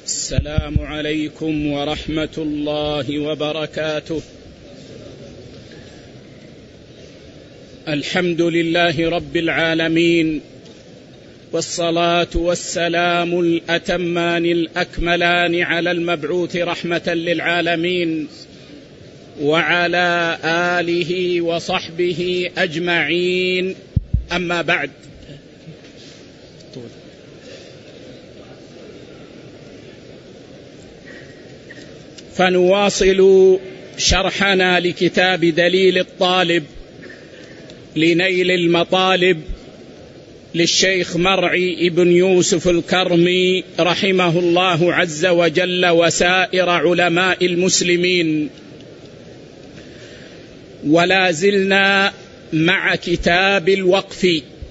السلام عليكم ورحمة الله وبركاته. الحمد لله رب العالمين، والصلاة والسلام الأتمان الأكملان على المبعوث رحمة للعالمين وعلى آله وصحبه أجمعين، أما بعد، فنواصل شرحنا لكتاب دليل الطالب لنيل المطالب للشيخ مرعي بن يوسف الكرمي رحمه الله عز وجل وسائر علماء المسلمين. ولا زلنا مع كتاب الوقف،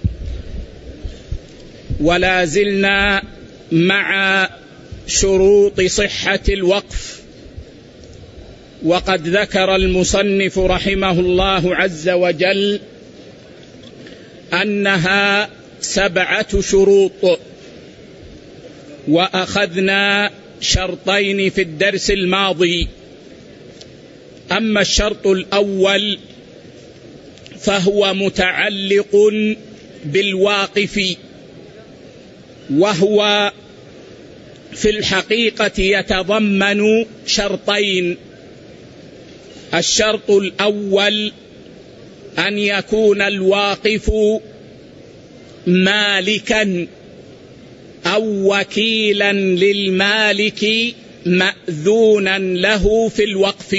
ولا زلنا مع شروط صحة الوقف. وقد ذكر المصنف رحمه الله عز وجل أنها 7 شروط، وأخذنا شرطين في الدرس الماضي. أما الشرط الأول فهو متعلق بالواقف، وهو في الحقيقة يتضمن شرطين. الشرط الأول أن يكون الواقف مالكا أو وكيلا للمالك مأذونا له في الوقف.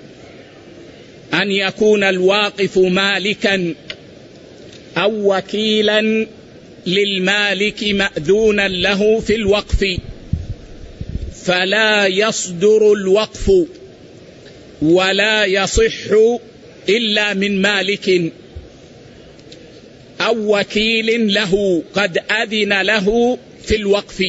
أن يكون الواقف مالكا أو وكيلا للمالك مأذونا له في الوقف، فلا يصدر الوقف ولا يصح إلا من مالك أو وكيل له قد أذن له في الوقف.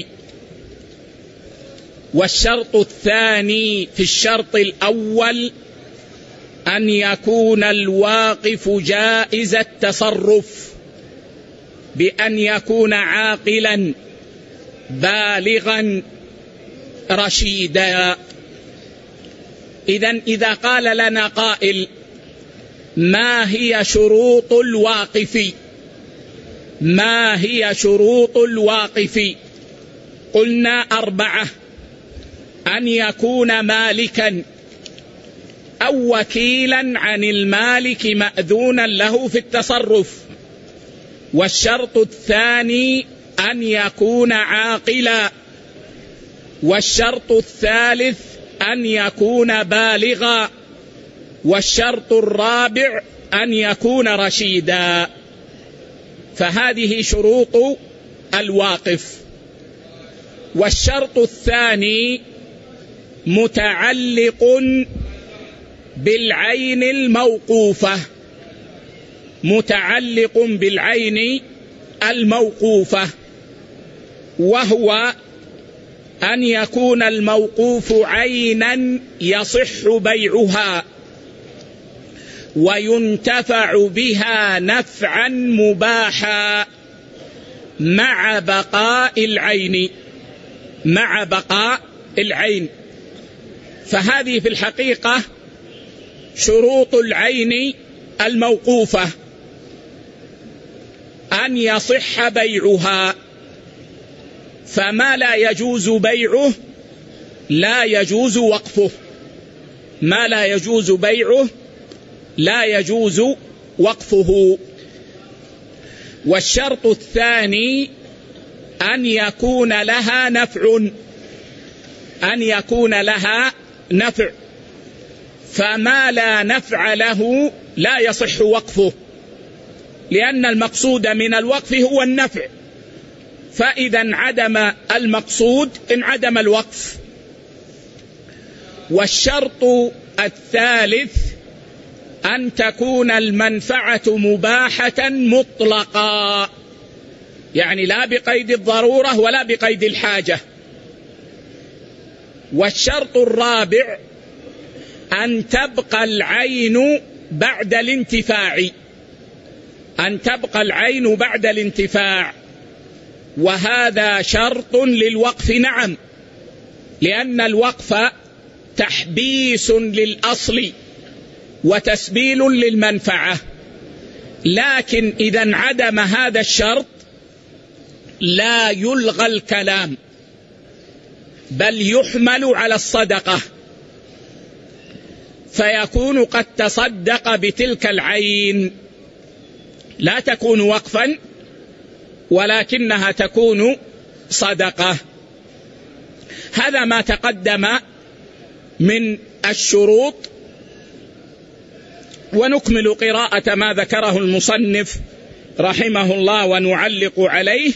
والشرط الثاني في الشرط الأول أن يكون الواقف جائز التصرف، بأن يكون عاقلا بالغا رشيدا. إذا قال لنا قائل: ما هي شروط الواقف؟ ما هي شروط الواقف؟ قلنا 4: أن يكون مالكا أو وكيلا عن المالك مأذونا له في التصرف. والشرط الثاني أن يكون عاقلا. والشرط الثالث أن يكون بالغا. والشرط الرابع أن يكون رشيدا. فهذه شروط الواقف. والشرط الثاني متعلق بالعين الموقوفة، متعلق بالعين الموقوفة، وهو أن يكون الموقوف عينا يصح بيعها وينتفع بها نفعا مباحا مع بقاء العين، مع بقاء العين. فهذه في الحقيقة شروط العين الموقوفة: أن يصح بيعها، فما لا يجوز بيعه لا يجوز وقفه، ما لا يجوز بيعه لا يجوز وقفه. والشرط الثاني أن يكون لها نفع، أن يكون لها نفع، فما لا نفع له لا يصح وقفه، لأن المقصود من الوقف هو النفع، فإذا انعدم المقصود انعدم الوقف. والشرط الثالث أن تكون المنفعة مباحة مطلقا، يعني لا بقيد الضرورة ولا بقيد الحاجة. والشرط الرابع أن تبقى العين بعد الانتفاع، أن تبقى العين بعد الانتفاع، وهذا شرط للوقف. نعم، لأن الوقف تحبيس للأصل وتسبيل للمنفعة، لكن إذا انعدم هذا الشرط لا يلغى الكلام بل يحمل على الصدقة، فيكون قد تصدق بتلك العين، لا تكون وقفا ولكنها تكون صدقة. هذا ما تقدم من الشروط، ونكمل قراءة ما ذكره المصنف رحمه الله ونعلق عليه.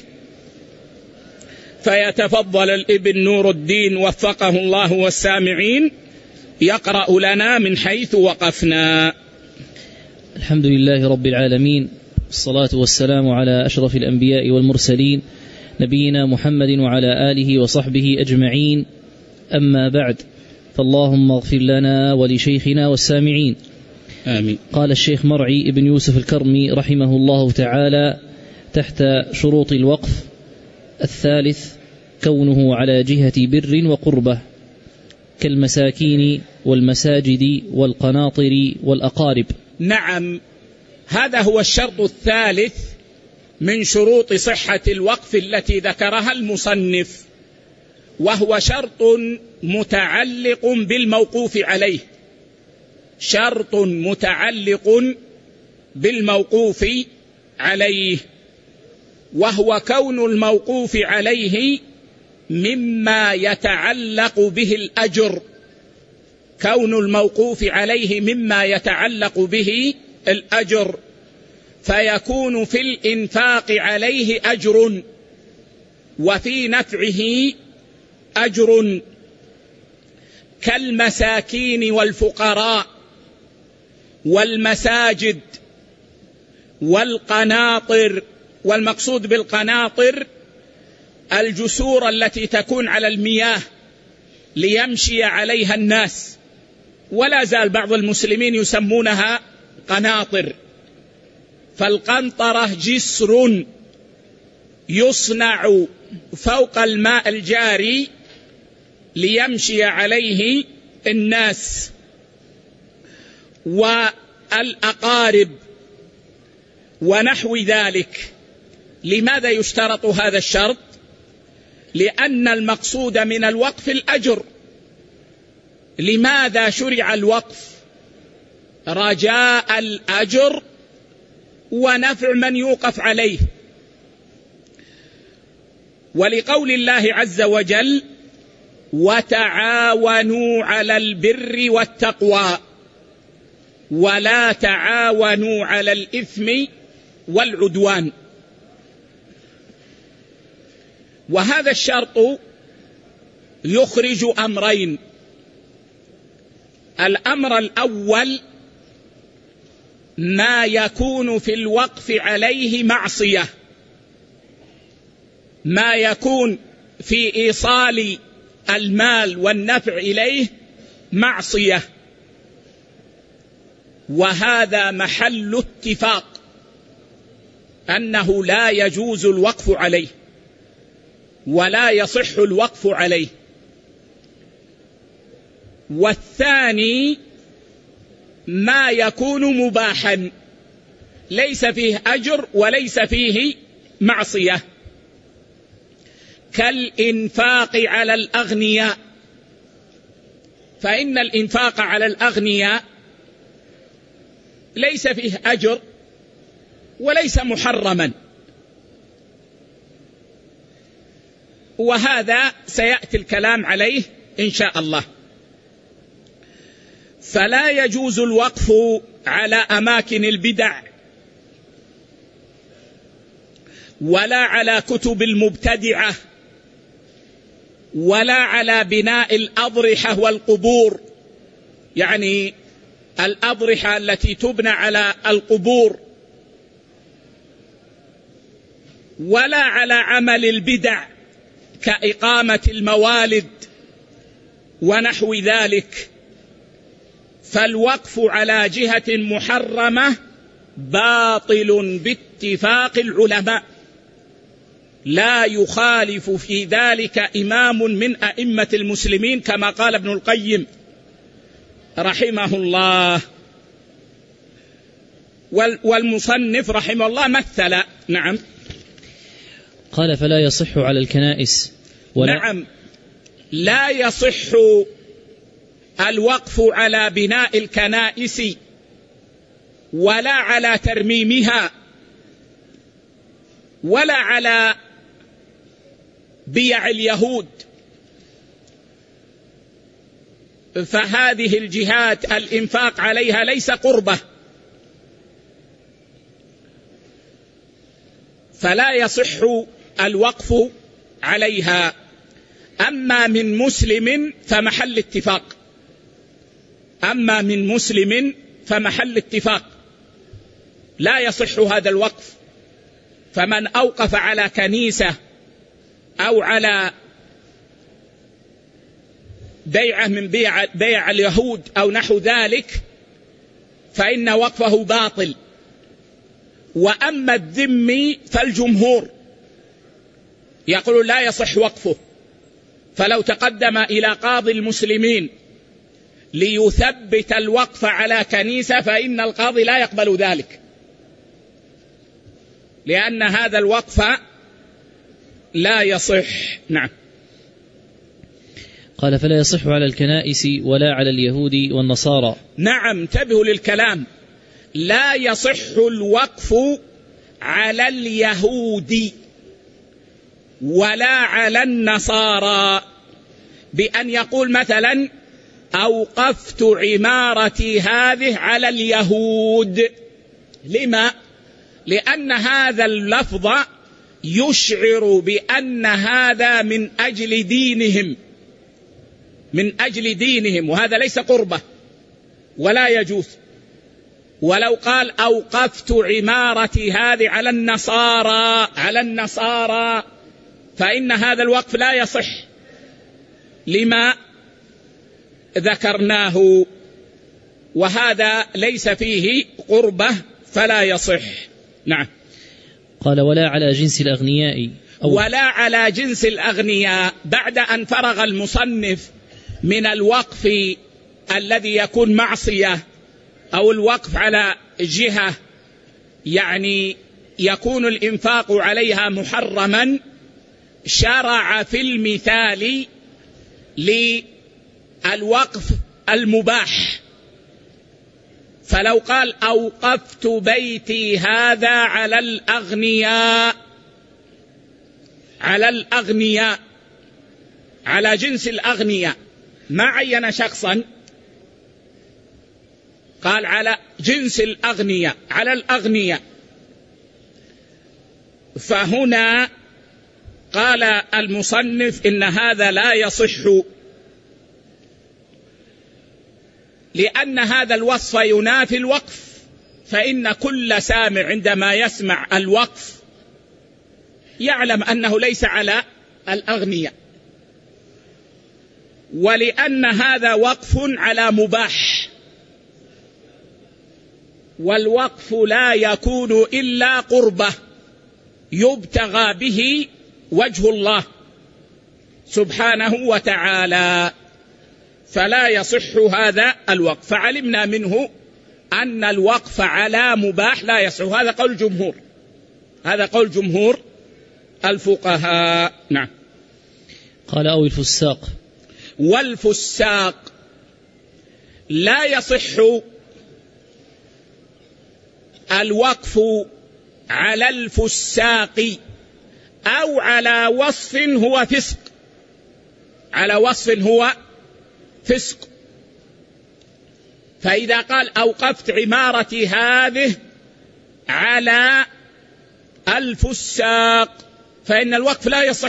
فيتفضل الابن نور الدين وفقه الله والسامعين يقرأ لنا من حيث وقفنا. الحمد لله رب العالمين، الصلاة والسلام على أشرف الأنبياء والمرسلين نبينا محمد وعلى آله وصحبه أجمعين، أما بعد، فاللهم اغفر لنا ولشيخنا والسامعين. آمين. قال الشيخ مرعي ابن يوسف الكرمي رحمه الله تعالى تحت شروط الوقف: الثالث كونه على جهة بر وقربة كالمساكين والمساجد والقناطر والأقارب. نعم، هذا هو الشرط الثالث من شروط صحة الوقف التي ذكرها المصنف، وهو شرط متعلق بالموقوف عليه، شرط متعلق بالموقوف عليه، وهو كون الموقوف عليه مما يتعلق به الأجر، كون الموقوف عليه مما يتعلق به الأجر، فيكون في الإنفاق عليه أجر وفي نفعه أجر، كالمساكين والفقراء والمساجد والقناطر. والمقصود بالقناطر الجسور التي تكون على المياه ليمشي عليها الناس، ولا زال بعض المسلمين يسمونها قناطر. فالقنطرة جسر يصنع فوق الماء الجاري ليمشي عليه الناس. والأقارب ونحو ذلك. لماذا يشترط هذا الشرط؟ لأن المقصود من الوقف الأجر. لماذا شرع الوقف؟ رجاء الأجر ونفع من يوقف عليه. ولقول الله عز وجل: وتعاونوا على البر والتقوى ولا تعاونوا على الإثم والعدوان. وهذا الشرط يخرج أمرين: الأمر الأول ما يكون في الوقف عليه معصية، ما يكون في إيصال المال والنفع إليه معصية، وهذا محل اتفاق أنه لا يجوز الوقف عليه ولا يصح الوقف عليه. والثاني ما يكون مباحا ليس فيه أجر وليس فيه معصية، كالإنفاق على الأغنياء، فإن الإنفاق على الأغنياء ليس فيه أجر وليس محرما، وهذا سيأتي الكلام عليه إن شاء الله. فلا يجوز الوقف على أماكن البدع ولا على كتب المبتدعة ولا على بناء الأضرحة والقبور، يعني الأضرحة التي تبنى على القبور، ولا على عمل البدع كإقامة الموالد ونحو ذلك. فالوقف على جهة محرمة باطل باتفاق العلماء، لا يخالف في ذلك إمام من أئمة المسلمين كما قال ابن القيم رحمه الله. والمصنف رحمه الله مثل. نعم. قال فلا يصح على الكنائس نعم، لا يصح الوقف على بناء الكنائس ولا على ترميمها ولا على بيع اليهود، فهذه الجهات الإنفاق عليها ليس قربة، فلا يصح الوقف عليها. أما من مسلم فمحل اتفاق، أما من مسلم فمحل اتفاق، لا يصح هذا الوقف. فمن أوقف على كنيسة أو على بيعة من بيع اليهود أو نحو ذلك فإن وقفه باطل. وأما الذمي فالجمهور يقول لا يصح وقفه، فلو تقدم إلى قاضي المسلمين ليثبت الوقف على كنيسة فإن القاضي لا يقبل ذلك، لأن هذا الوقف لا يصح. نعم. قال فلا يصح على الكنائس ولا على اليهود والنصارى. نعم، انتبهوا للكلام، لا يصح الوقف على اليهود ولا على النصارى بأن يقول مثلا أوقفت عمارتي هذه على اليهود. لما؟ لأن هذا اللفظ يشعر بأن هذا من أجل دينهم، من أجل دينهم، وهذا ليس قربة ولا يجوز. ولو قال أوقفت عمارتي هذه على النصارى فإن هذا الوقف لا يصح لما ذكرناه، وهذا ليس فيه قربة فلا يصح. نعم. قال ولا على جنس الأغنياء ولا على جنس الأغنياء. بعد أن فرغ المصنف من الوقف الذي يكون معصية أو الوقف على جهة يعني يكون الإنفاق عليها محرما، شرع في المثال للوقف المباح. فلو قال أوقفت بيتي هذا على الأغنياء على جنس الأغنياء، ما عين شخصا، قال على جنس الأغنياء على الأغنياء، فهنا قال المصنف إن هذا لا يصح، لأن هذا الوصف ينافي الوقف. فإن كل سامع عندما يسمع الوقف يعلم أنه ليس على الأغنياء، ولأن هذا وقف على مباح، والوقف لا يكون إلا قربة يبتغى به وجه الله سبحانه وتعالى، فلا يصح هذا الوقف. فعلمنا منه أن الوقف على مباح لا يصح. هذا قول الجمهور، هذا قول جمهور الفقهاء. نعم. قال أو الفساق. والفساق لا يصح الوقف على الفساق أو على وصف هو فسق، على وصف هو فسق. فإذا قال أوقفت عمارتي هذه على الفساق فإن الوقف لا يصح،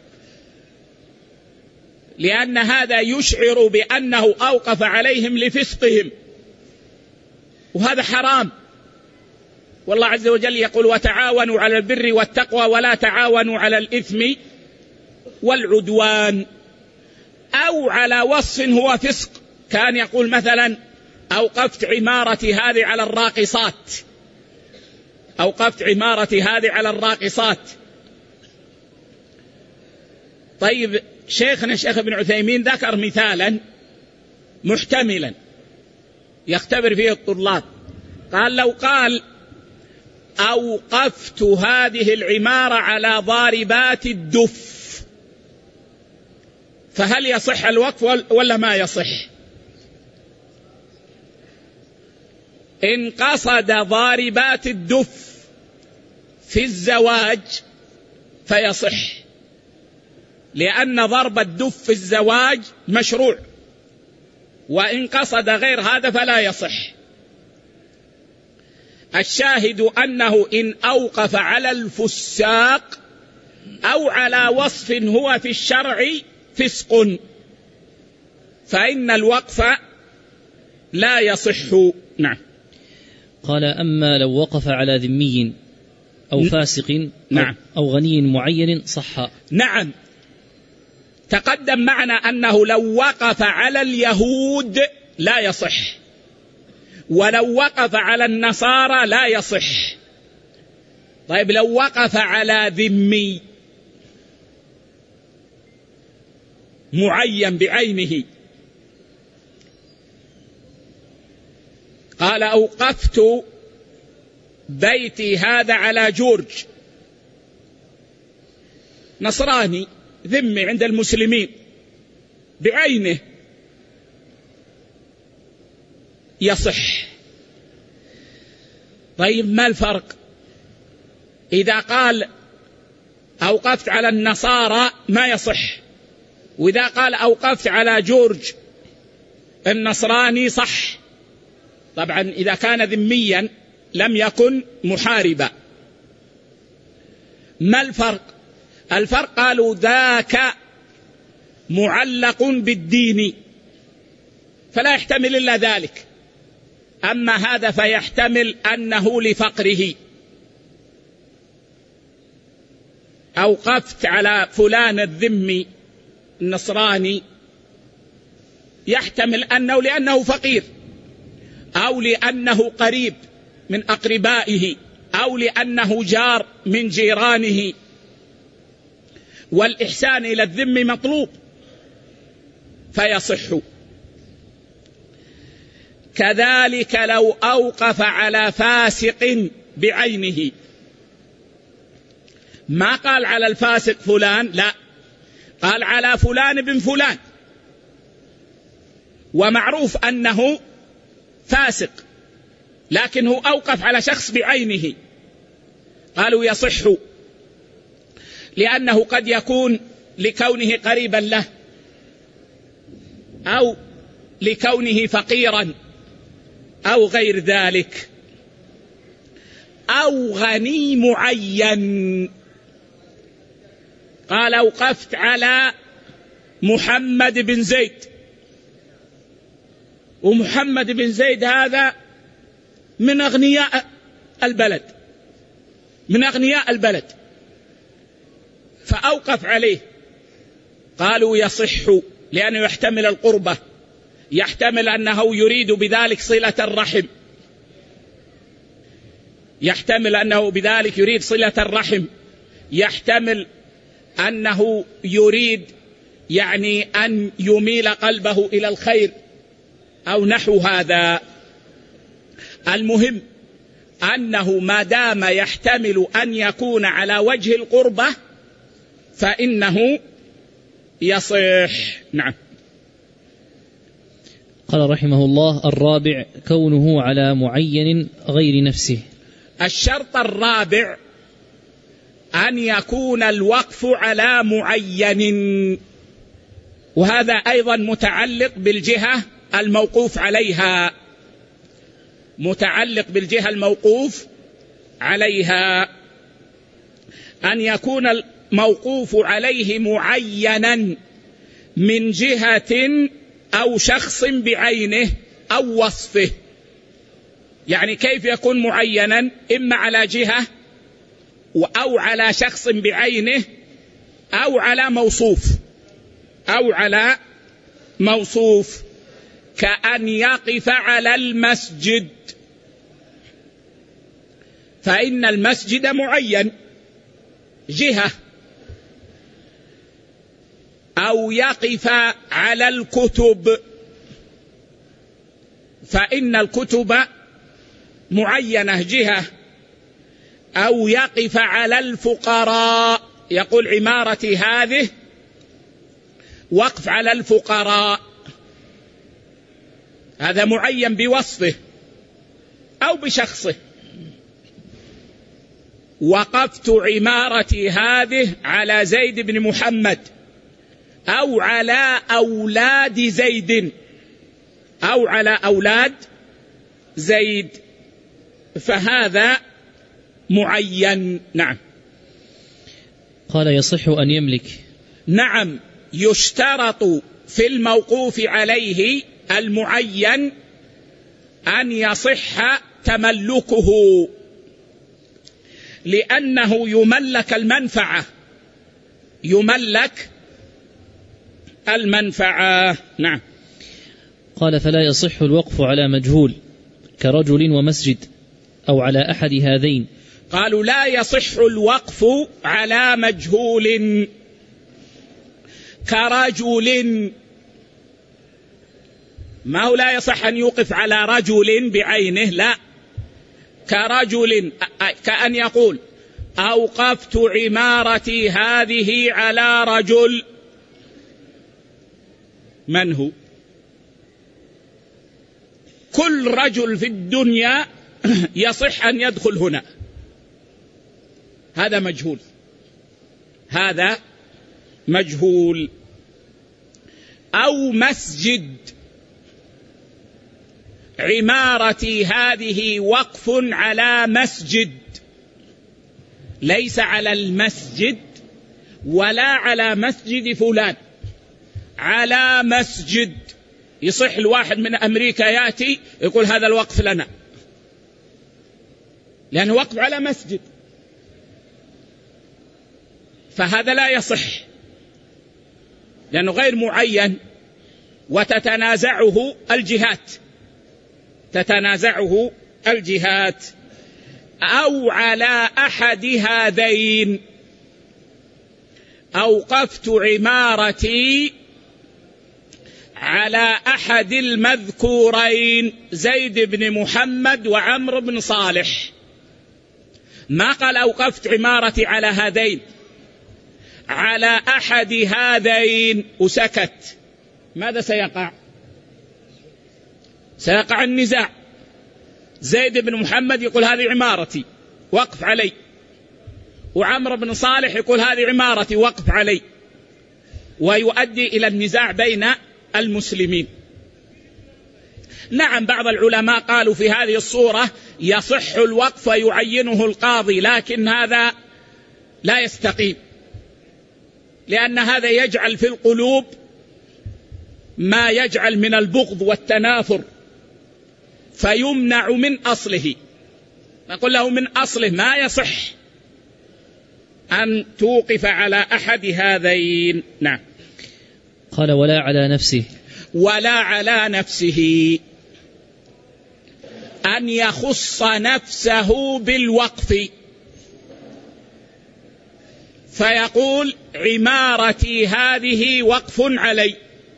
لأن هذا يشعر بأنه أوقف عليهم لفسقهم، وهذا حرام. والله عز وجل يقول وتعاونوا على البر والتقوى ولا تعاونوا على الإثم والعدوان. أو على وصف هو فسق، كان يقول مثلا أوقفت عمارتي هذه على الراقصات، أوقفت عمارتي هذه على الراقصات، طيب شيخنا الشيخ ابن عثيمين ذكر مثالا محتملا يختبر فيه الطلاب، قال لو قال أوقفت هذه العمارة على ضاربات الدف فهل يصح الوقف ولا ما يصح؟ إن قصد ضاربات الدف في الزواج فيصح، لأن ضرب الدف في الزواج مشروع، وإن قصد غير هذا فلا يصح. الشاهد أنه إن أوقف على الفساق أو على وصف هو في الشرع فسق فإن الوقف لا يصح. نعم. قال أما لو وقف على ذمي أو فاسق نعم. أو غني معين صح. نعم، تقدم معنا أنه لو وقف على اليهود لا يصح، ولو وقف على النصارى لا يصح. طيب لو وقف على ذمي معين بعينه، قال أوقفت بيتي هذا على جورج نصراني ذمي عند المسلمين بعينه، يصح. طيب ما الفرق إذا قال أوقفت على النصارى ما يصح، وإذا قال أوقفت على جورج النصراني صح؟ طبعا إذا كان ذميا لم يكن محاربا. ما الفرق؟ الفرق قالوا ذاك معلق بالدين فلا يحتمل إلا ذلك، أما هذا فيحتمل أنه لفقره. أوقفت على فلان الذمي النصراني يحتمل أنه لأنه فقير، أو لأنه قريب من أقربائه، أو لأنه جار من جيرانه، والإحسان إلى الذم مطلوب فيصح. كذلك لو أوقف على فاسق بعينه، ما قال على الفاسق فلان، لا، قال على فلان بن فلان، ومعروف أنه فاسق، لكنه أوقف على شخص بعينه، قالوا يصح، لأنه قد يكون لكونه قريبا له، أو لكونه فقيرا، أو غير ذلك، أو غني معين. قال أوقفت على محمد بن زيد، ومحمد بن زيد هذا من أغنياء البلد، من أغنياء البلد، فأوقف عليه، قالوا يصح، لأنه يحتمل القربة، يحتمل أنه يريد بذلك صلة الرحم، يحتمل أنه بذلك يريد صلة الرحم، يحتمل أنه يريد يعني أن يميل قلبه إلى الخير أو نحو هذا. المهم أنه ما دام يحتمل أن يكون على وجه القربة فإنه يصح. نعم. قال رحمه الله: الرابع كونه على معين غير نفسه. الشرط الرابع أن يكون الوقف على معين، وهذا أيضا متعلق بالجهة الموقوف عليها، متعلق بالجهة الموقوف عليها، أن يكون الموقوف عليه معينا من جهة أو شخص بعينه أو وصفه. يعني كيف يكون معينا؟ إما على جهة أو على شخص بعينه أو على موصوف، أو على موصوف، كأن يقف على المسجد، فإن المسجد معين جهة، أو يقف على الكتب، فإن الكتب معينة جهة، أو يقف على الفقراء، يقول عمارتي هذه وقف على الفقراء، هذا معين بوصفه أو بشخصه. وقفت عمارتي هذه على زيد بن محمد أو على أولاد زيد أو على أولاد زيد، فهذا معين. نعم. قال يصح أن يملك. نعم، يشترط في الموقوف عليه المعين أن يصح تملكه، لأنه يملك المنفعة، يملك المنفعة. نعم. قال فلا يصح الوقف على مجهول كرجل ومسجد أو على أحد هذين. قالوا لا يصح الوقف على مجهول كرجل، ما هو لا يصح أن يوقف على رجل بعينه، لا، كرجل، كأن يقول أوقفت عمارتي هذه على رجل. من هو؟ كل رجل في الدنيا يصح أن يدخل هنا، هذا مجهول، هذا مجهول. أو مسجد، عمارتي هذه وقف على مسجد، ليس على المسجد ولا على مسجد فلان، على مسجد. يصح الواحد من أمريكا يأتي يقول هذا الوقف لنا، لأنه وقف على مسجد، فهذا لا يصح لأنه غير معين وتتنازعه الجهات، تتنازعه الجهات. أو على أحد هذين، أوقفت عمارتي على أحد المذكورين زيد بن محمد وعمرو بن صالح، ما قال أوقفت عمارتي على هذين، على أحد هذين وسكت، ماذا سيقع؟ سيقع النزاع. زيد بن محمد يقول هذه عمارتي وقف علي، وعمرو بن صالح يقول هذه عمارتي وقف علي، ويؤدي إلى النزاع بين المسلمين. نعم، بعض العلماء قالوا في هذه الصورة يصح الوقف ويعينه القاضي، لكن هذا لا يستقيم، لأن هذا يجعل في القلوب ما يجعل من البغض والتنافر، فيمنع من أصله. نقول له من أصله ما يصح أن توقف على أحد هذين. نعم. قال ولا على نفسه. ولا على نفسه، أن يخص نفسه بالوقف، فيقول عمارتي هذه وقف علي،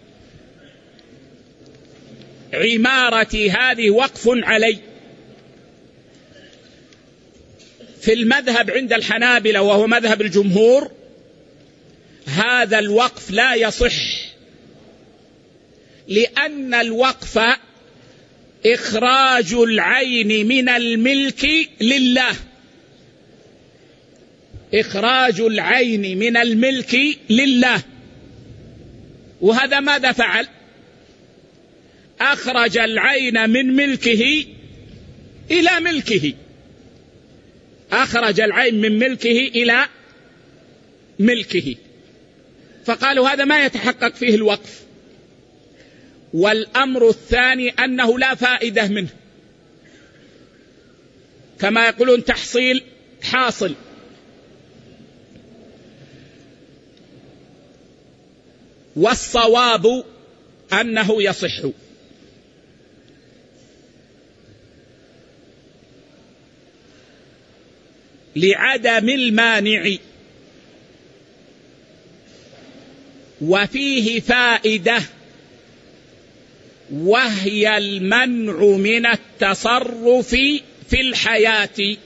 عمارتي هذه وقف علي. في المذهب عند الحنابلة وهو مذهب الجمهور هذا الوقف لا يصح، لأن الوقف إخراج العين من الملك لله، إخراج العين من الملك لله، وهذا ماذا فعل؟ أخرج العين من ملكه إلى ملكه، أخرج العين من ملكه إلى ملكه، فقالوا هذا ما يتحقق فيه الوقف. والأمر الثاني أنه لا فائدة منه، كما يقولون تحصيل حاصل. والصواب أنه يصح، لعدم المانع، وفيه فائدة، وهي المنع من التصرف في الحياة،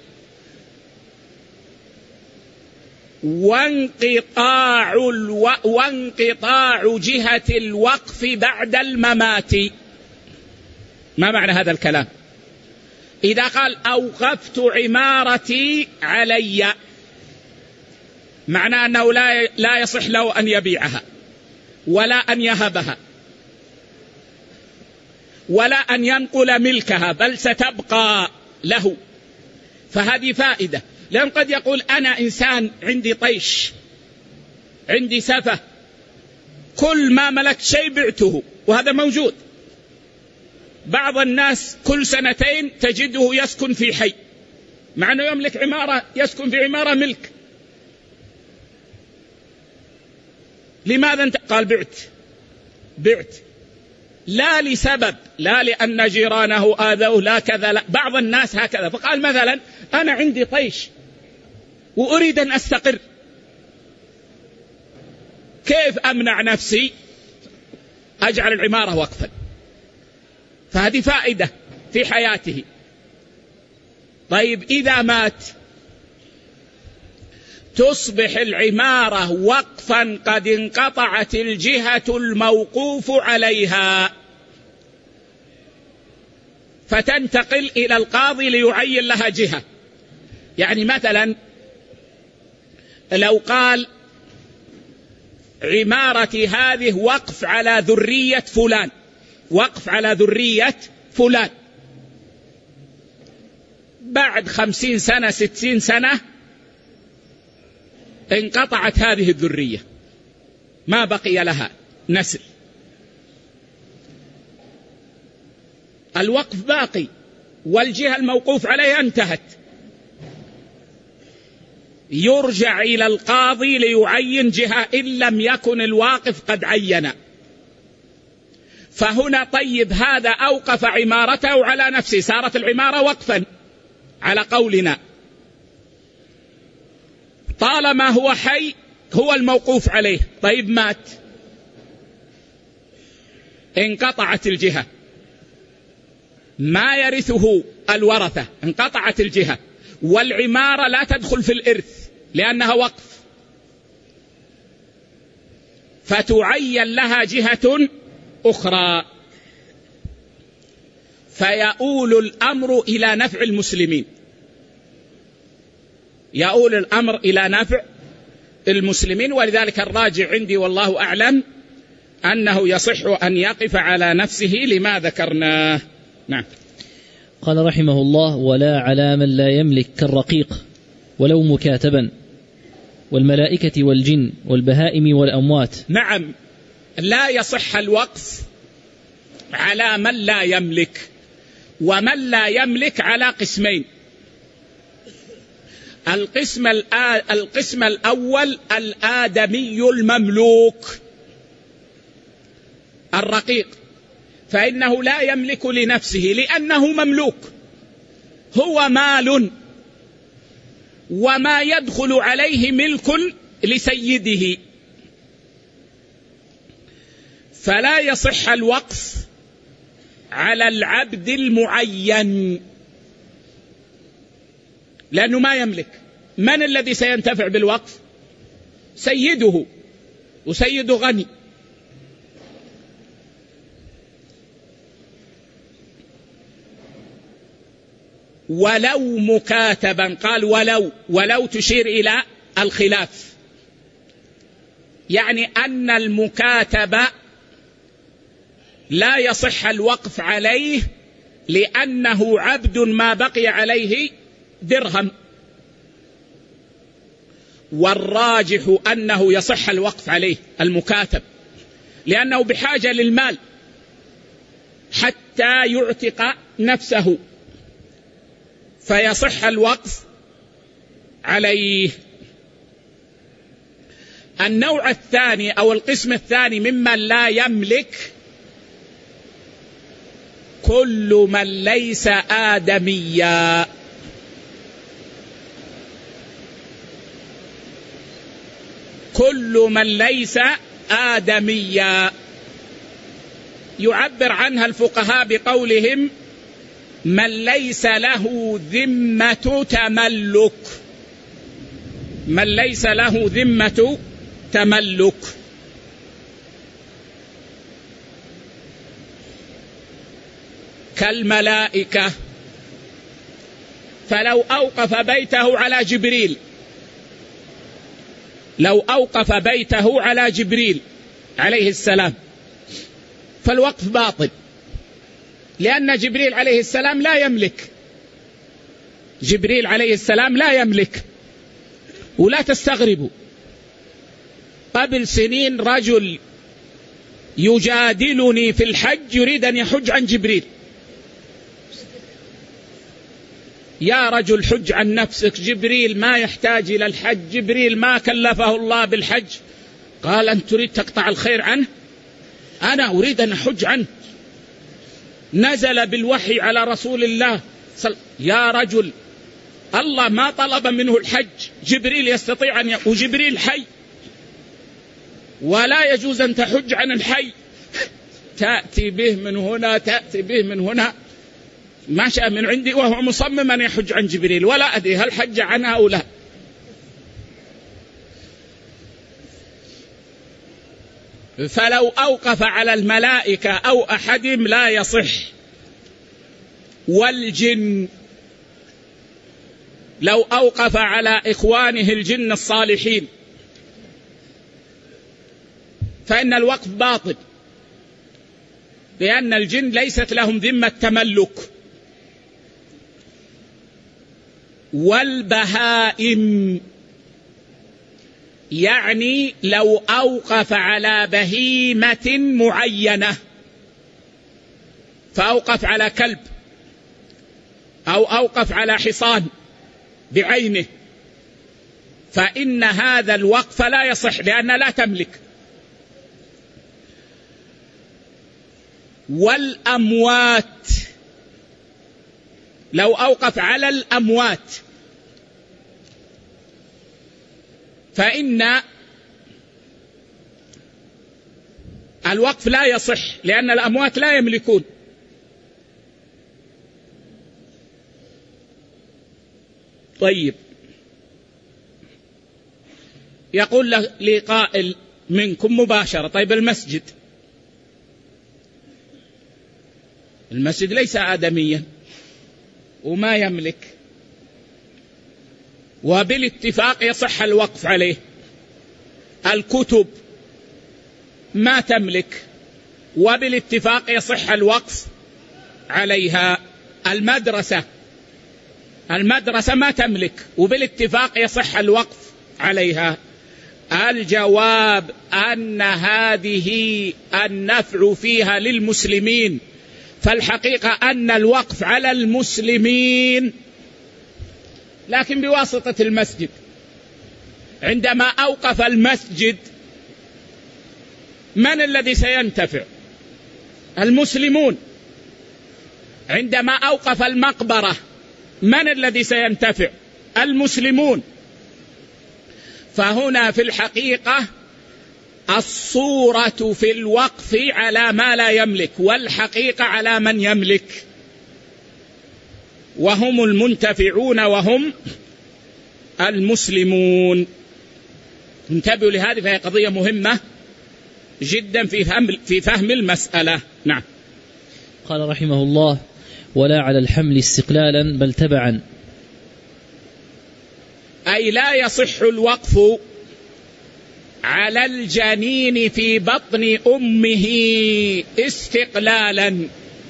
وانقطاع جهة الوقف بعد الممات. ما معنى هذا الكلام؟ إذا قال أوقفت عمارتي علي، معناه أنه لا يصح له أن يبيعها ولا أن يهبها ولا أن ينقل ملكها، بل ستبقى له. فهذه فائدة، لأن قد يقول أنا إنسان عندي طيش، عندي سفة، كل ما ملكت شيء بعته، وهذا موجود. بعض الناس كل سنتين تجده يسكن في حي، مع أنه يملك عمارة، يسكن في عمارة ملك. لماذا أنت؟ قال بعت لا لسبب، لا لأن جيرانه آذوه، لا كذا، لا. بعض الناس هكذا، فقال مثلا أنا عندي طيش وأريد أن أستقر، كيف أمنع نفسي؟ أجعل العمارة وقفا. فهذه فائدة في حياته. طيب إذا مات تصبح العمارة وقفا قد انقطعت الجهة الموقوف عليها، فتنتقل إلى القاضي ليعين لها جهة. يعني مثلا لو قال عمارتي هذه وقف على ذرية فلان، وقف على ذرية فلان، بعد 50 سنة 60 سنة انقطعت هذه الذرية، ما بقي لها نسل، الوقف باقي والجهة الموقوف عليها انتهت، يرجع إلى القاضي ليعين جهة إن لم يكن الواقف قد عين. فهنا طيب هذا أوقف عمارته على نفسه، صارت العمارة وقفا على قولنا، طالما هو حي هو الموقوف عليه. طيب مات، انقطعت الجهة، ما يرثه الورثة، انقطعت الجهة، والعمارة لا تدخل في الإرث لأنها وقف، فتعين لها جهة أخرى، فيؤول الأمر إلى نفع المسلمين، يؤول الأمر إلى نفع المسلمين. ولذلك الراجع عندي والله أعلم أنه يصح أن يقف على نفسه لما ذكرناه. نعم. قال رحمه الله: ولا على من لا يملك كالرقيق ولو مكاتبا، والملائكة والجن والبهائم والأموات. نعم، لا يصح الوقف على من لا يملك. ومن لا يملك على قسمين: القسم الأول الآدمي المملوك الرقيق، فإنه لا يملك لنفسه لأنه مملوك، هو مال وما يدخل عليه ملك لسيده، فلا يصح الوقف على العبد المعين لأنه ما يملك. من الذي سينتفع بالوقف؟ سيده، وسيده غني. ولو مكاتبا، قال ولو تشير إلى الخلاف، يعني أن المكاتب لا يصح الوقف عليه لأنه عبد ما بقي عليه درهم، والراجح أنه يصح الوقف عليه المكاتب لأنه بحاجة للمال حتى يعتق نفسه، فيصح الوقف عليه. النوع الثاني أو القسم الثاني ممن لا يملك كل من ليس آدميا، كل من ليس آدمية، يعبر عنها الفقهاء بقولهم من ليس له ذمة تملك، من ليس له ذمة تملك. كالملائكة، فلو أوقف بيته على جبريل، لو أوقف بيته على جبريل عليه السلام فالوقف باطل، لأن جبريل عليه السلام لا يملك، جبريل عليه السلام لا يملك. ولا تستغربوا، قبل سنين رجل يجادلني في الحج يريد أن يحج عن جبريل. يا رجل حج عن نفسك، جبريل ما يحتاج إلى الحج، جبريل ما كلفه الله بالحج. قال أنت تريد تقطع الخير عنه؟ أنا أريد أن أحج عنه، نزل بالوحي على رسول الله يا رجل الله ما طلب منه الحج، جبريل يستطيع أن وجبريل حي، ولا يجوز أن تحج عن الحي، تأتي به من هنا تأتي به من هنا، ما شاء من عندي، وهو مصمم أن يحج عن جبريل، ولا أدري هل حج عنها أو لا. فلو أوقف على الملائكة أو أحدهم لا يصح. والجن، لو أوقف على إخوانه الجن الصالحين فإن الوقف باطل، لأن الجن ليست لهم ذمة تملك. والبهائم، يعني لو أوقف على بهيمة معينة، فأوقف على كلب أو أوقف على حصان بعينه، فإن هذا الوقف لا يصح لأن لا تملك. والأموات، لو أوقف على الأموات فإن الوقف لا يصح لأن الأموات لا يملكون. طيب، يقول لي قائل منكم مباشرة، طيب المسجد ليس آدميا وما يملك، وبالاتفاق يصح الوقف عليه. الكتب ما تملك وبالاتفاق يصح الوقف عليها. المدرسة ما تملك وبالاتفاق يصح الوقف عليها. الجواب أن هذه النفع فيها للمسلمين، فالحقيقة أن الوقف على المسلمين لكن بواسطة المسجد. عندما أوقف المسجد من الذي سينتفع؟ المسلمون. عندما أوقف المقبرة من الذي سينتفع؟ المسلمون. فهنا في الحقيقة الصورة في الوقف على ما لا يملك، والحقيقة على من يملك، وهم المنتفعون وهم المسلمون. انتبهوا لهذه، فهي قضية مهمة جدا في فهم المسألة. نعم. قال رحمه الله: ولا على الحمل استقلالا بل تبعا، أي لا يصح الوقف على الجنين في بطن أمه استقلالا.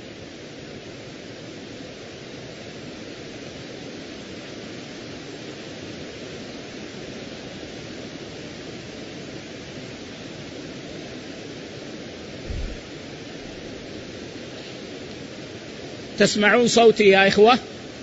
تسمعون صوتي يا إخوة؟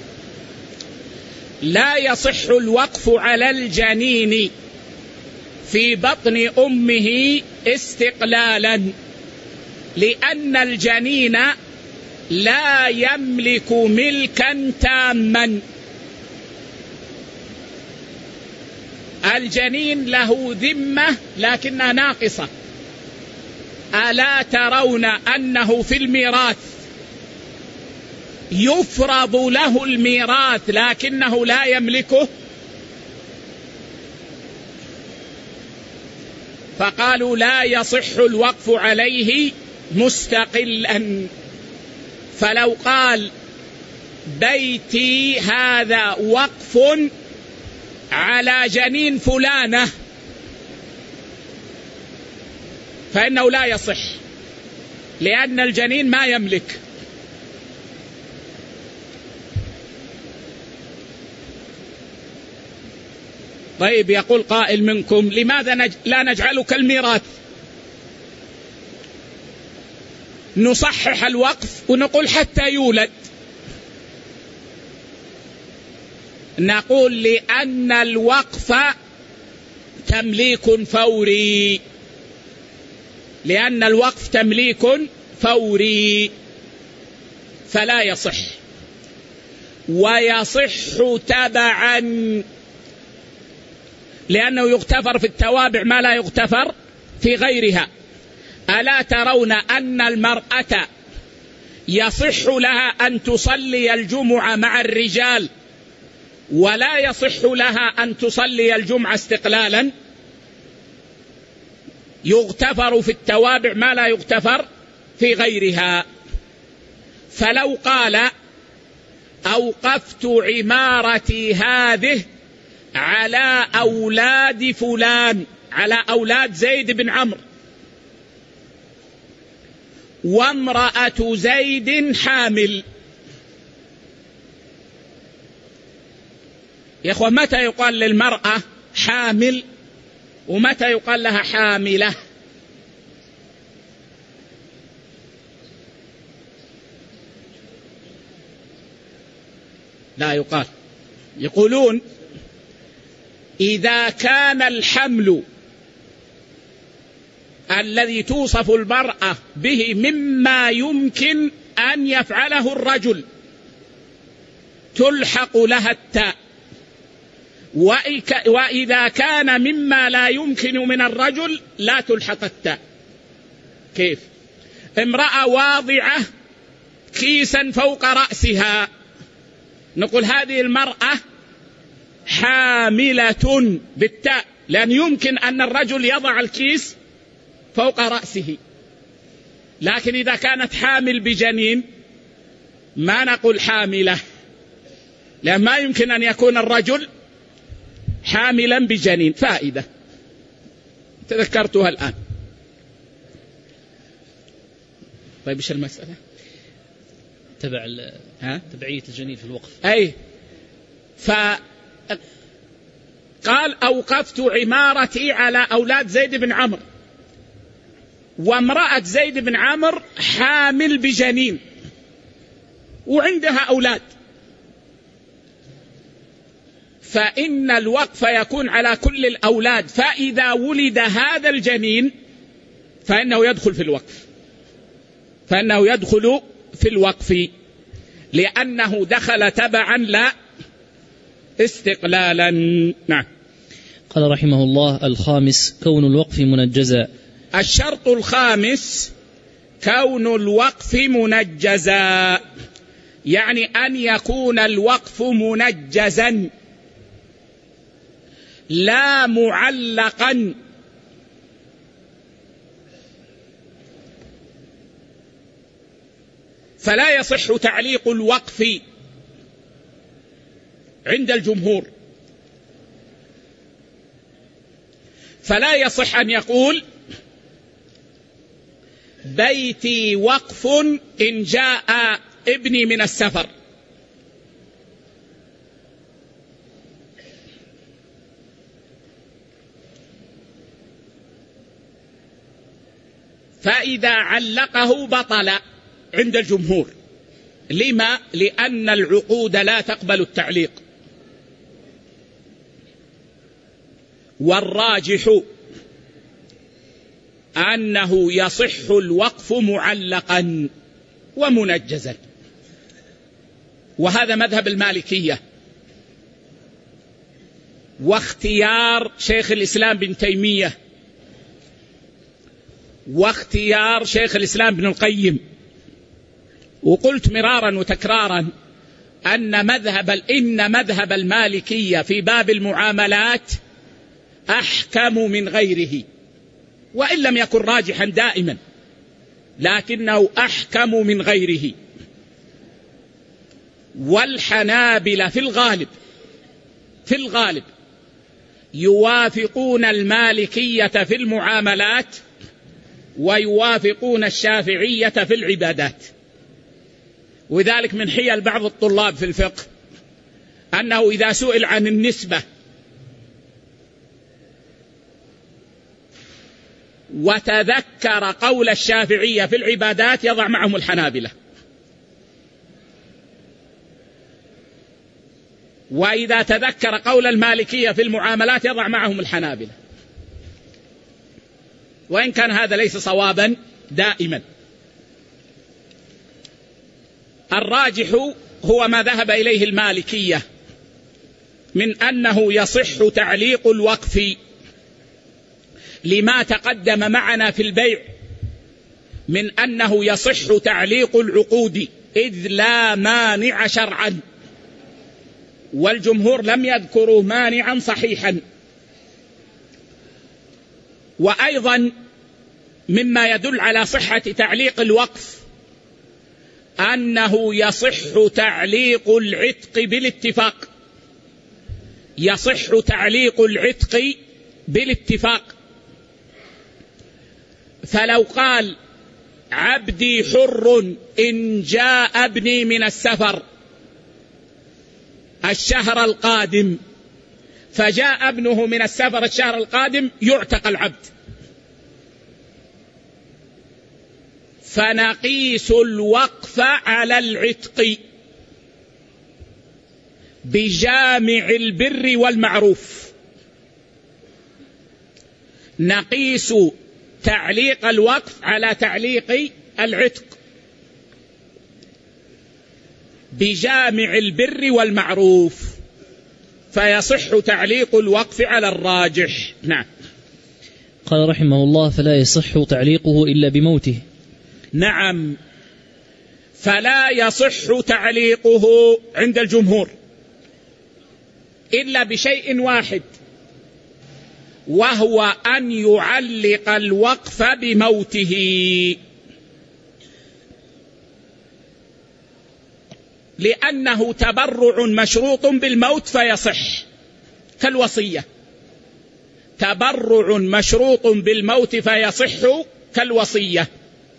لا يصح الوقف على الجنين في بطن أمه استقلالا، لأن الجنين لا يملك ملكا تاما. الجنين له ذمة لكنها ناقصة، ألا ترون أنه في الميراث يفرض له الميراث لكنه لا يملكه؟ فقالوا لا يصح الوقف عليه مستقلا. فلو قال بيتي هذا وقف على جنين فلانة فإنه لا يصح، لأن الجنين ما يملك. طيب، يقول قائل منكم لماذا لا نجعله كالميراث؟ نصحح الوقف ونقول حتى يولد. نقول لأن الوقف تمليك فوري، لأن الوقف تمليك فوري فلا يصح. ويصح تبعا، لأنه يغتفر في التوابع ما لا يغتفر في غيرها. ألا ترون أن المرأة يصح لها أن تصلي الجمعة مع الرجال ولا يصح لها أن تصلي الجمعة استقلالا؟ يغتفر في التوابع ما لا يغتفر في غيرها. فلو قال أوقفت عمارتي هذه على أولاد فلان، على أولاد زيد بن عمرو، وامرأة زيد حامل. يا أخوة، متى يقال للمرأة حامل ومتى يقال لها حاملة؟ لا يقال. يقولون إذا كان الحمل الذي توصف المرأة به مما يمكن أن يفعله الرجل تلحق لها التاء، وإذا كان مما لا يمكن من الرجل لا تلحق التاء. كيف؟ امرأة واضعة كيسا فوق رأسها، نقول هذه المرأة حاملة بالتاء، لأن يمكن أن الرجل يضع الكيس فوق رأسه. لكن إذا كانت حامل بجنين ما نقول حاملة، لأن ما يمكن أن يكون الرجل حاملا بجنين. فائدة تذكرتها الآن. طيب، إيش المسألة؟ تبعية الجنين في الوقف. أي، فقال أوقفت عمارتي على أولاد زيد بن عمرو، وامرأة زيد بن عمرو حامل بجنين وعندها أولاد، فإن الوقف يكون على كل الأولاد. فإذا ولد هذا الجنين فإنه يدخل في الوقف، فإنه يدخل في الوقف لأنه دخل تبعا لا استقلالا. نعم. قال رحمه الله: الخامس كون الوقف منجزا. الشرط الخامس كون الوقف منجزا، يعني أن يكون الوقف منجزا لا معلقا. فلا يصح تعليق الوقف عند الجمهور، فلا يصح أن يقول بيتي وقف إن جاء ابني من السفر، فإذا علقه بطل عند الجمهور. لما؟ لأن العقود لا تقبل التعليق، والراجح أنه يصح الوقف معلقا ومنجزا، وهذا مذهب المالكية واختيار شيخ الإسلام بن تيمية واختيار شيخ الإسلام ابن القيم. وقلت مرارا وتكرارا إن مذهب المالكية في باب المعاملات أحكم من غيره، وإن لم يكن راجحا دائما لكنه أحكم من غيره. والحنابلة في الغالب يوافقون المالكية في المعاملات ويوافقون الشافعية في العبادات. وذلك من حيل بعض الطلاب في الفقه أنه إذا سئل عن النسبة وتذكر قول الشافعية في العبادات يضع معهم الحنابلة، وإذا تذكر قول المالكية في المعاملات يضع معهم الحنابلة، وإن كان هذا ليس صوابا دائما. الراجح هو ما ذهب إليه المالكية من أنه يصح تعليق الوقف لما تقدم معنا في البيع من أنه يصح تعليق العقود إذ لا مانع شرعا، والجمهور لم يذكروا مانعا صحيحا. وأيضا مما يدل على صحة تعليق الوقف أنه يصح تعليق العتق بالاتفاق، يصح تعليق العتق بالاتفاق. فلو قال عبدي حر إن جاء ابني من السفر الشهر القادم، فجاء ابنه من السفر الشهر القادم، يعتق العبد. فنقيس الوقف على العتق بجامع البر والمعروف، نقيس تعليق الوقف على تعليق العتق بجامع البر والمعروف، فيصح تعليق الوقف على الراجح. نعم. قال رحمه الله: فلا يصح تعليقه إلا بموته. نعم، فلا يصح تعليقه عند الجمهور إلا بشيء واحد، وهو أن يعلق الوقف بموته، لأنه تبرع مشروط بالموت فيصح، كالوصية، تبرع مشروط بالموت فيصح كالوصية.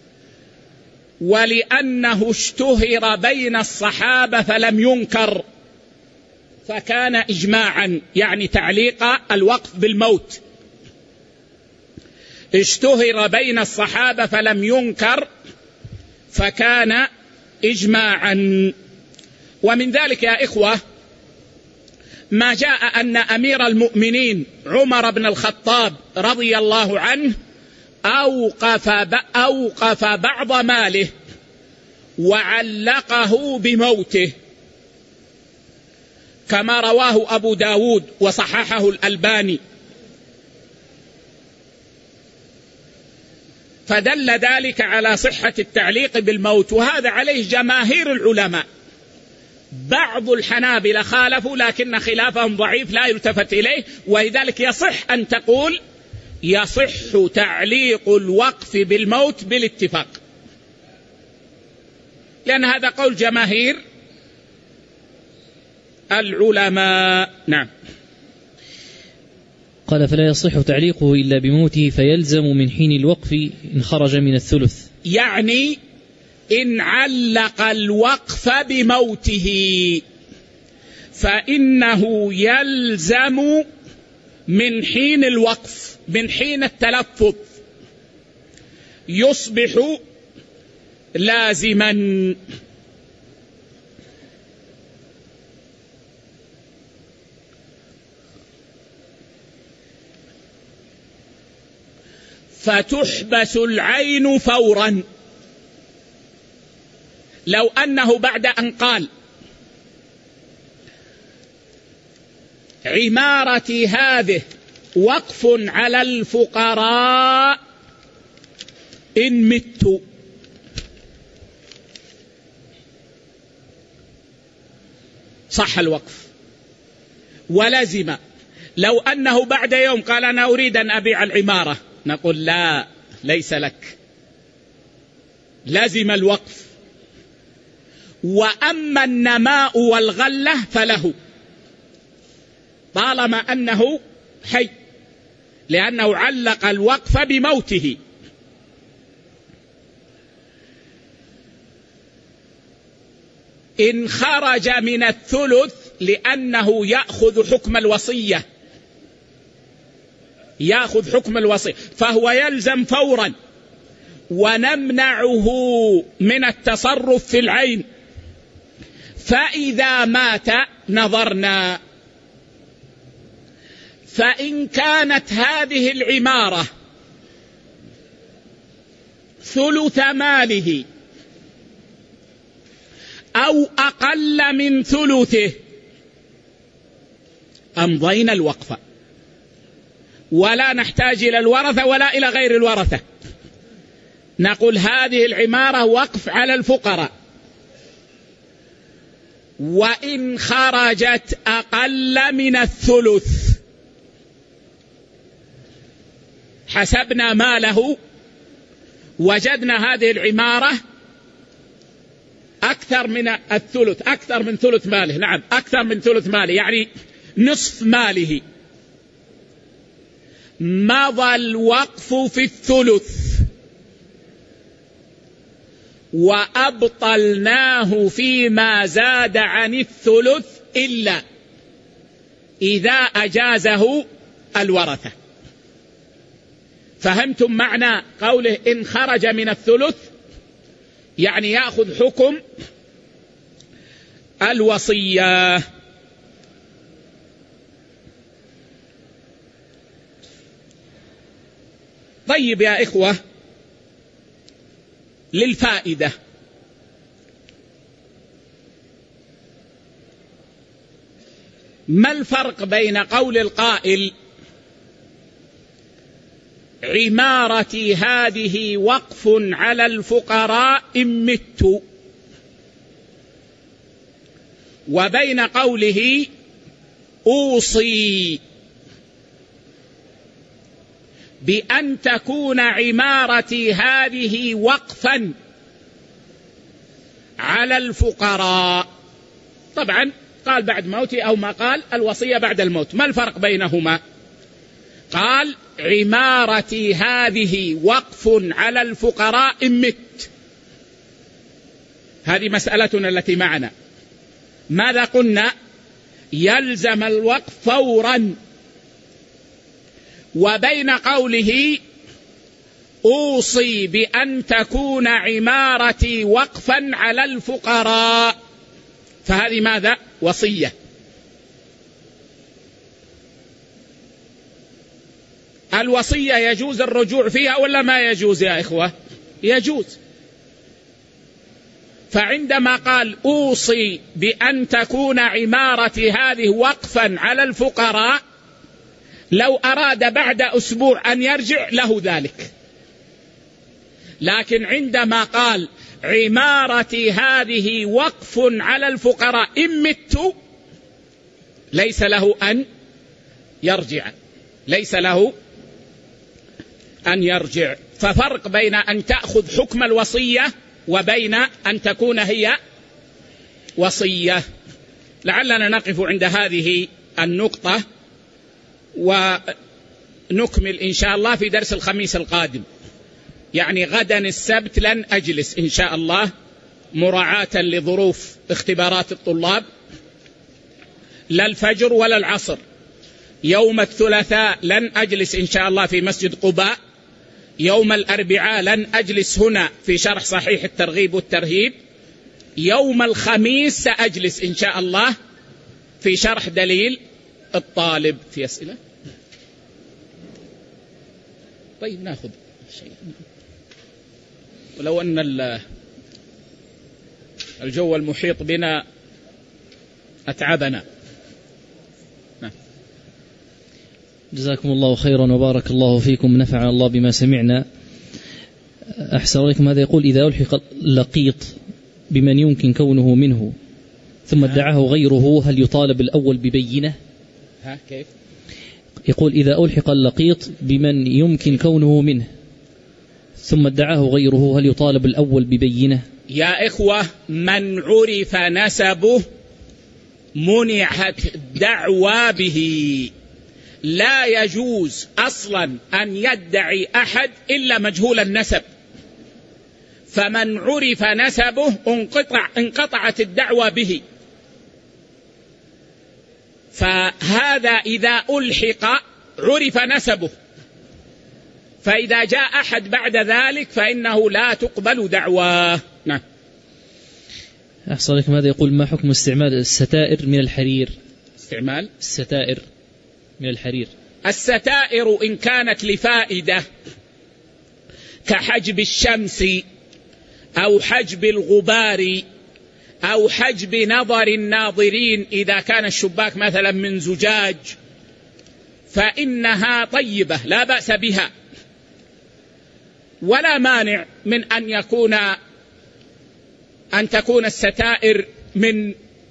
ولأنه اشتهر بين الصحابة فلم ينكر فكان إجماعا، يعني تعليق الوقف بالموت اشتهر بين الصحابة فلم ينكر فكان إجماعا. ومن ذلك يا إخوة ما جاء أن أمير المؤمنين عمر بن الخطاب رضي الله عنه أوقف بعض ماله وعلقه بموته، كما رواه أبو داود وصححه الألباني، فدل ذلك على صحة التعليق بالموت، وهذا عليه جماهير العلماء. بعض الحنابلة خالفوا لكن خلافهم ضعيف لا يلتفت إليه، ولذلك يصح أن تقول يصح تعليق الوقف بالموت بالاتفاق، لأن هذا قول جماهير العلماء. نعم. قال: فلا يصح تعليقه إلا بموته فيلزم من حين الوقف إن خرج من الثلث، يعني إن علق الوقف بموته فإنه يلزم من حين الوقف، من حين التلفظ يصبح لازما. فتحبس العين فورا. لو أنه بعد أن قال عمارتي هذه وقف على الفقراء إن مت صح الوقف ولزم. لو أنه بعد يوم قال أنا أريد أن أبيع العمارة، نقول لا، ليس لك، لازم الوقف. وأما النماء والغلة فله طالما أنه حي، لأنه علق الوقف بموته. إن خرج من الثلث لأنه يأخذ حكم الوصية، يأخذ حكم الوصية، فهو يلزم فورا، ونمنعه من التصرف في العين. فإذا مات نظرنا، فإن كانت هذه العمارة ثلث ماله أو أقل من ثلثه أمضينا الوقف، ولا نحتاج إلى الورثة ولا إلى غير الورثة. نقول هذه العمارة وقف على الفقراء، وإن خرجت أقل من الثلث حسبنا ماله، وجدنا هذه العمارة أكثر من الثلث، أكثر من ثلث ماله، نعم أكثر من ثلث ماله، يعني نصف ماله، مضى الوقف في الثلث وأبطلناه فيما زاد عن الثلث إلا إذا أجازه الورثة. فهمتم معنى قوله إن خرج من الثلث؟ يعني يأخذ حكم الوصية. طيب يا إخوة، للفائدة، ما الفرق بين قول القائل عمارتي هذه وقف على الفقراء إن مت، وبين قوله أوصي بأن تكون عمارتي هذه وقفا على الفقراء؟ طبعا قال بعد موتي أو ما قال الوصية بعد الموت، ما الفرق بينهما؟ قال عمارتي هذه وقف على الفقراء إن مت، هذه مسألتنا التي معنا. ماذا قلنا؟ يلزم الوقف فورا. وبين قوله أوصي بأن تكون عمارتي وقفا على الفقراء، فهذه ماذا؟ وصية. الوصية يجوز الرجوع فيها ولا ما يجوز يا إخوة؟ يجوز. فعندما قال أوصي بأن تكون عمارتي هذه وقفا على الفقراء، لو أراد بعد أسبوع أن يرجع له ذلك، لكن عندما قال عمارتي هذه وقف على الفقراء إن مت، ليس له أن يرجع، ليس له أن يرجع. ففرق بين أن تأخذ حكم الوصية وبين أن تكون هي وصية. لعلنا نقف عند هذه النقطة، ونكمل إن شاء الله في درس الخميس القادم. يعني غدا السبت لن أجلس إن شاء الله مراعاة لظروف اختبارات الطلاب، لا الفجر ولا العصر. يوم الثلاثاء لن أجلس إن شاء الله في مسجد قباء. يوم الأربعاء لن أجلس هنا في شرح صحيح الترغيب والترهيب. يوم الخميس سأجلس إن شاء الله في شرح دليل الطالب. في أسئلة؟ طيب ناخذ شيء، ولو أن الجو المحيط بنا أتعبنا. جزاكم الله خيرا وبارك الله فيكم، نفعنا الله بما سمعنا. أحسن عليكم. هذا يقول إذا ألحق اللقيط بمن يمكن كونه منه ثم ادعاه غيره هل يطالب الأول ببينة؟ كيف؟ يقول إذا ألحق اللقيط بمن يمكن كونه منه ثم ادعاه غيره هل يطالب الأول ببينة؟ يا إخوة، من عرف نسبه منعت الدعوى به. لا يجوز أصلا أن يدعي أحد إلا مجهول النسب، فمن عرف نسبه انقطعت الدعوى به. فهذا إذا ألحق عرف نسبه، فإذا جاء أحد بعد ذلك فإنه لا تقبل دعواه. نعم. أحسن لكم. هذا يقول ما حكم استعمال الستائر من الحرير؟ استعمال الستائر من الحرير. الستائر إن كانت لفائدة كحجب الشمس أو حجب الغبار أو حجب نظر الناظرين، إذا كان الشباك مثلا من زجاج فإنها طيبة لا بأس بها، ولا مانع من أن تكون الستائر من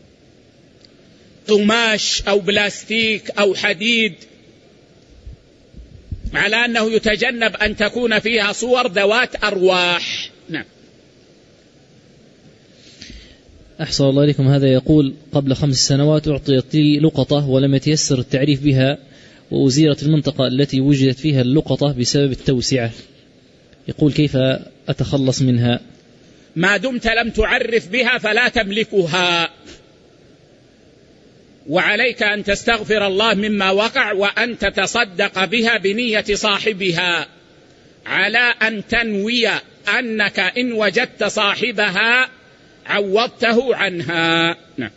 قماش أو بلاستيك أو حديد، على أنه يتجنب أن تكون فيها صور ذوات أرواح. نعم. أحسن الله إليكم. هذا يقول قبل 5 سنوات أعطيت لي لقطة ولم يتيسر التعريف بها، وأزيرت المنطقة التي وجدت فيها اللقطة بسبب التوسعة. يقول كيف أتخلص منها؟ ما دمت لم تعرف بها فلا تملكها، وعليك أن تستغفر الله مما وقع وأن تتصدق بها بنية صاحبها، على أن تنوي أنك إن وجدت صاحبها عوضته عنها. نعم.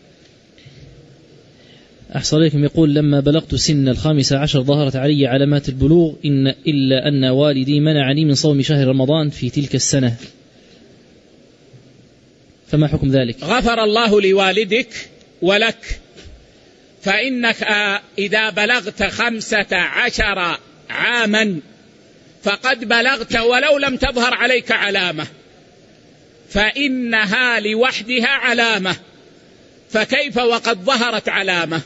أحسن عليكم. يقول لما بلغت سن 15 ظهرت علي علامات البلوغ إلا أن والدي منعني من صوم شهر رمضان في تلك السنة، فما حكم ذلك؟ غفر الله لوالدك ولك، فإنك إذا بلغت 15 عاما فقد بلغت ولو لم تظهر عليك علامة، فإنها لوحدها علامة، فكيف وقد ظهرت علامة؟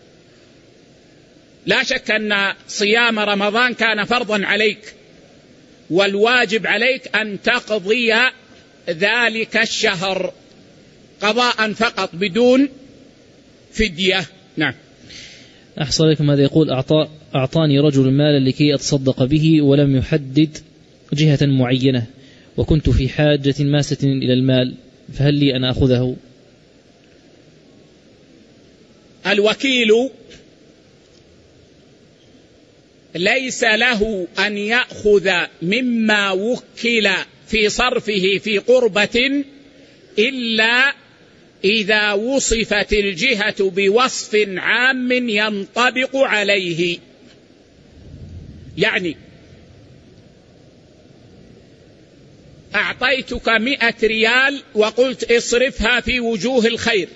لا شك أن صيام رمضان كان فرضا عليك، والواجب عليك أن تقضي ذلك الشهر قضاء فقط بدون فدية. نعم. أحسن لكم. هذا يقول أعطاني رجل مالا لكي أتصدق به ولم يحدد جهة معينة، وكنت في حاجة ماسة إلى المال، فهل لي أن أخذه؟ الوكيل ليس له أن يأخذ مما وكل في صرفه في قربة إلا إذا وصفت الجهة بوصف عام ينطبق عليه. يعني أعطيتك 100 ريال وقلت اصرفها في وجوه الخير،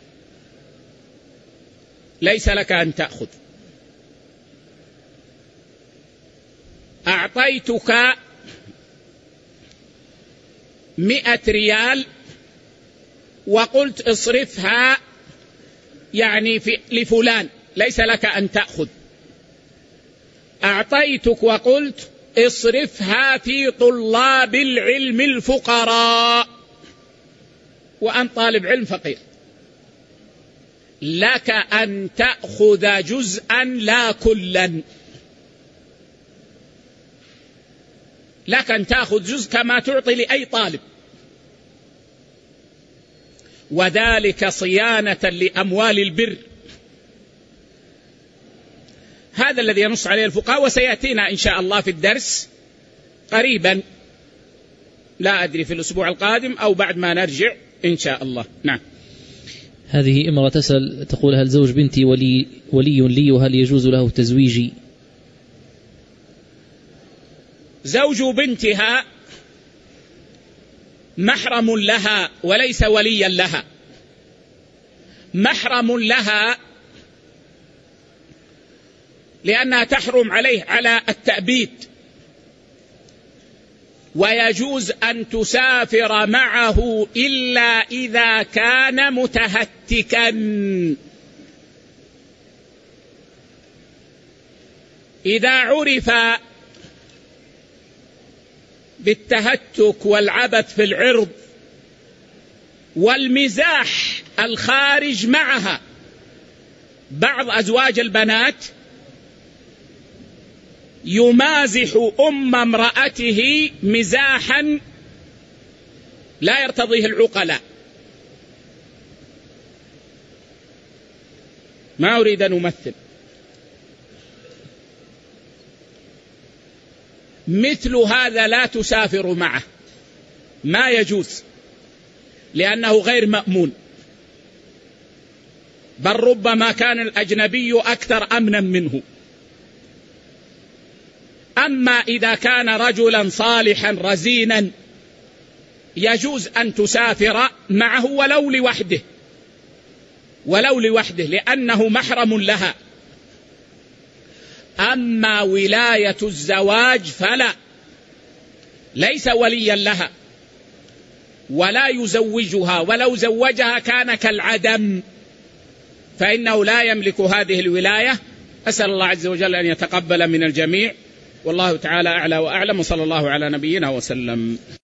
ليس لك أن تأخذ. أعطيتك 100 ريال وقلت اصرفها يعني لفلان، ليس لك أن تأخذ. أعطيتك وقلت اصرفها في طلاب العلم الفقراء، وأنت طالب علم فقير، لك أن تأخذ جزءا لا كلا، لك أن تأخذ جزء كما تعطي لأي طالب، وذلك صيانة لأموال البر. هذا الذي ينص عليه الفقهاء، وسيأتينا إن شاء الله في الدرس قريبا، لا أدري في الأسبوع القادم أو بعد ما نرجع إن شاء الله. نعم. هذه امرأة تسأل تقول هل زوج بنتي ولي لي وهل يجوز له تزويجي؟ زوج بنتها محرم لها وليس وليا لها. محرم لها لأنها تحرم عليه على التأبيد، ويجوز أن تسافر معه إلا إذا كان متهتكا. إذا عرف بالتهتك والعبث في العرض والمزاح الخارج معها، بعض أزواج البنات يمازح أم امرأته مزاحا لا يرتضيه العقلاء. ما أريد أن أمثل. مثل هذا لا تسافر معه، ما يجوز، لأنه غير مأمون، بل ربما كان الأجنبي أكثر أمنا منه. أما إذا كان رجلا صالحا رزينا يجوز أن تسافر معه ولو لوحده لأنه محرم لها. أما ولاية الزواج فلا، ليس وليا لها ولا يزوجها، ولو زوجها كان كالعدم، فإنه لا يملك هذه الولاية. أسأل الله عز وجل أن يتقبل من الجميع، والله تعالى أعلى وأعلم، وصلى الله على نبينا وسلم.